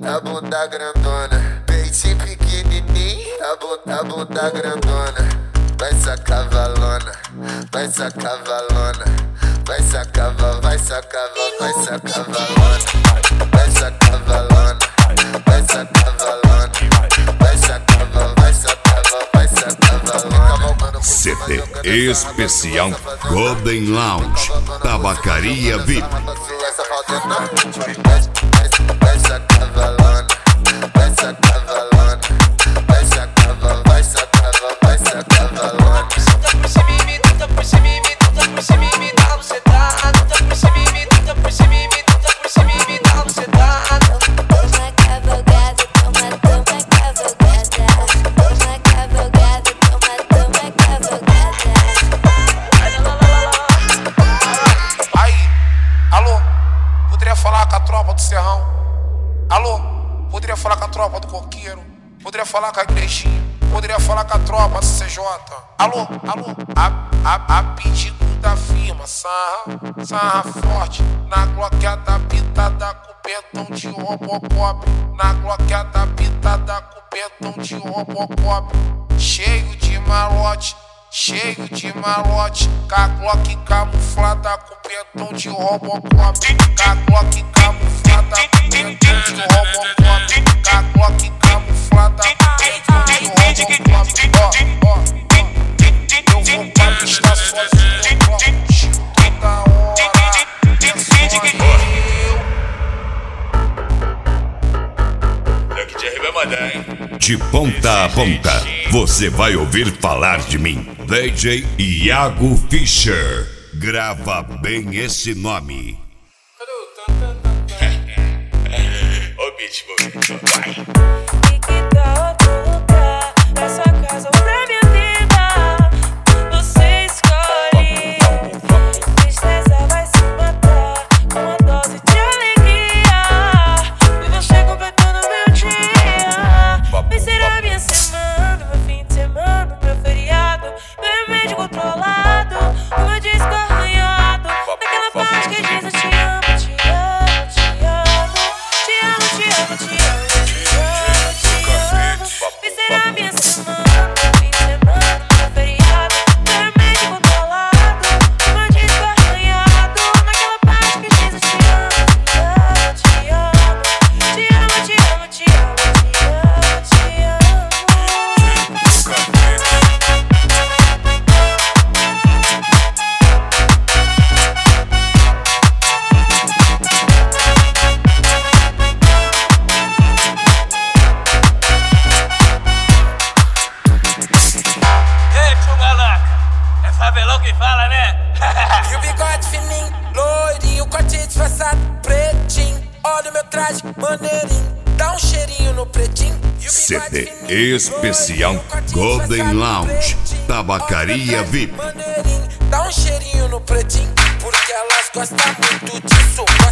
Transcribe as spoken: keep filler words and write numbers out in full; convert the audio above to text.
a bunda grandona. Peitinho pequenininho, a bunda, a bunda grandona. Vai sacar valona, vai sacar valona. Vai sacar, vai sacar, vai sacar valona. Vai sacar valona, vai sacar valona. Vai sacar, vai sacar, vai sacar valona. C D especial Golden Lounge, Tabacaria V I P. Vai sacar valona, vai sacar valona. Vai sacar, vai sacar, vai sacar valona. Tuta por cima em mim, tuta por cima em mim, tuta por cima em mim, dá você tá. Tuta por cima em mim, tuta por cima em mim, tuta por cima em mim, dá você tá. Toma cavalgada, toma, toma cavalgada. Toma cavalgada, toma, toma cavalgada. Aí, alô, poderia falar com a tropa do Serrão? Alô, poderia falar com a tropa do Coqueiro? Poderia falar com a Igrejinha? Poderia falar com a tropa do C J? Alô, alô, a, a, a pedido da firma, sarra, sarra forte. Na gloqueada pitada com pentão de Robocop. Na gloqueada pitada com pentão de Robocop. Cheio de malote, cheio de malote. Com a Glock camuflada com pentão de Robocop. Com a Glock camuflada com pentão de Robocop. Com a Glock camuflada com pentão de Robocop. Ó, ó, ó, eu vou pra pista sozinho, toda hora. É só eu. Lucky Jerry vai mandar, hein? De ponta a ponta, você vai ouvir falar de mim. D J Iago Fischer. Grava bem esse nome. Ô, bitch, vou vai. E que tá outro lugar, é sua casa ou pra minha vida. Você escolhe. Tristeza vai se matar com uma dose de alegria. E você completando meu dia. Vai ser a minha semana, meu fim de semana, meu feriado. Meu remédio controlado, o meu disco arranhado. Naquela parte que diz eu te amo, te amo, te amo. Te amo, te amo, te amo, te amo, te amo. Vai ser a minha semana, meu fim de semana, meu feriado. Meu remédio controlado, o meu disco arranhado. Naquela parte que diz eu te amo, te amo, te amo. Te amo, te amo, te amo, te amo, te amo. Ei, Chungalaca, é Fabelão que fala, né? E o bigode fininho, loirinho, corte disfarçado, pretinho. Olha o meu traje, maneirinho, dá um cheirinho no pretinho. E o C bigode D fininho, especial loirinho, corte Golden disfarçado, Lounge, pretinho. Tabacaria Olha o meu V I P. traje, maneirinho, dá um cheirinho no pretinho, porque elas gostam muito disso.